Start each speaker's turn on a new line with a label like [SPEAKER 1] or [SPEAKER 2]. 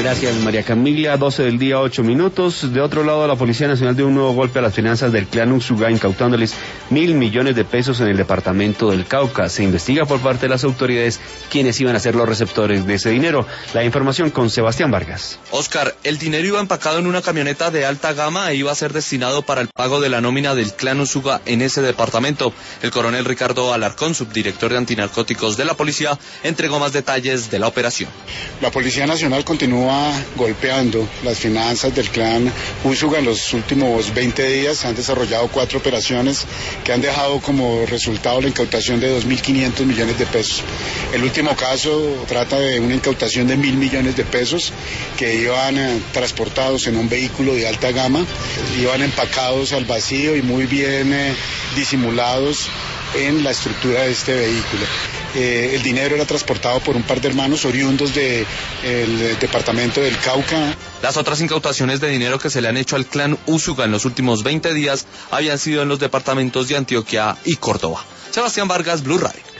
[SPEAKER 1] Gracias, María Camila. 12 del día, 8 minutos. De otro lado, la Policía Nacional dio un nuevo golpe a las finanzas del clan Usuga, incautándoles 1.000 millones de pesos en el departamento del Cauca. Se investiga por parte de las autoridades quiénes iban a ser los receptores de ese dinero. La información con Sebastián Vargas.
[SPEAKER 2] Oscar, el dinero iba empacado en una camioneta de alta gama e iba a ser destinado para el pago de la nómina del clan Usuga en ese departamento. El coronel Ricardo Alarcón, subdirector de antinarcóticos de la policía, entregó más detalles de la operación.
[SPEAKER 3] La Policía Nacional continúa golpeando las finanzas del clan Usuga. En los últimos 20 días se han desarrollado 4 operaciones que han dejado como resultado la incautación de 2.500 millones de pesos. El último caso trata de una incautación de 1.000 millones de pesos que iban transportados en un vehículo de alta gama, iban empacados al vacío y muy bien disimulados en la estructura de este vehículo. El dinero era transportado por un par de hermanos oriundos del departamento del Cauca.
[SPEAKER 2] Las otras incautaciones de dinero que se le han hecho al clan Usuga en los últimos 20 días habían sido en los departamentos de Antioquia y Córdoba. Sebastián Vargas, Blue Radio.